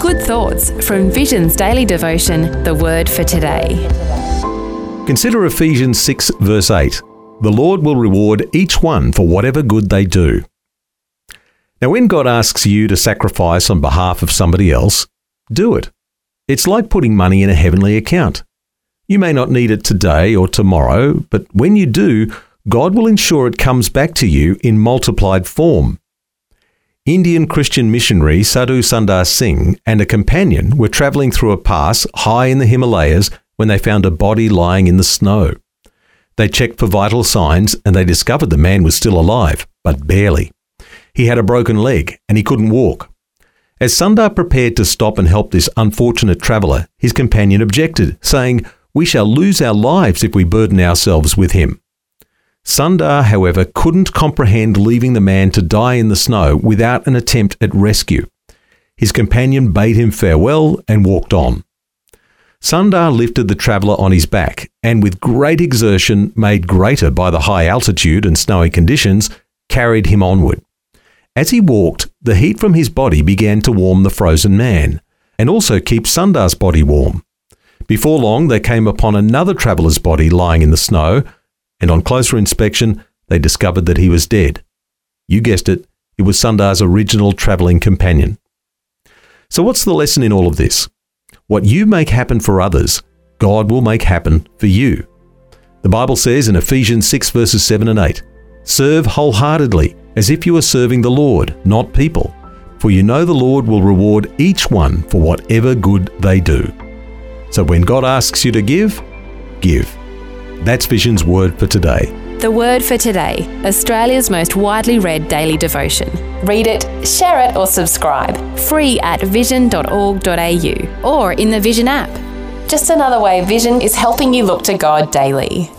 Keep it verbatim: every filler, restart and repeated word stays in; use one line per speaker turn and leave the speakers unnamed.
Good thoughts from Vision's daily devotion, The Word for Today.
Consider Ephesians six verse eight. The Lord will reward each one for whatever good they do. Now, when God asks you to sacrifice on behalf of somebody else, do it. It's like putting money in a heavenly account. You may not need it today or tomorrow, but when you do, God will ensure it comes back to you in multiplied form. Indian Christian missionary Sadhu Sundar Singh and a companion were travelling through a pass high in the Himalayas when they found a body lying in the snow. They checked for vital signs and they discovered the man was still alive, but barely. He had a broken leg and he couldn't walk. As Sundar prepared to stop and help this unfortunate traveller, his companion objected, saying, "We shall lose our lives if we burden ourselves with him." Sundar, however, couldn't comprehend leaving the man to die in the snow without an attempt at rescue. His companion bade him farewell and walked on. Sundar lifted the traveller on his back and, with great exertion made greater by the high altitude and snowy conditions, carried him onward. As he walked, the heat from his body began to warm the frozen man and also keep Sundar's body warm. Before long, they came upon another traveller's body lying in the snow, and on closer inspection, they discovered that he was dead. You guessed it, it was Sundar's original travelling companion. So what's the lesson in all of this? What you make happen for others, God will make happen for you. The Bible says in Ephesians six verses seven and eight, "Serve wholeheartedly, as if you are serving the Lord, not people, for you know the Lord will reward each one for whatever good they do." So when God asks you to give, give. That's Vision's Word for Today.
The Word for Today, Australia's most widely read daily devotion.
Read it, share it or subscribe.
Free at vision dot org dot a u or in the Vision app.
Just another way Vision is helping you look to God daily.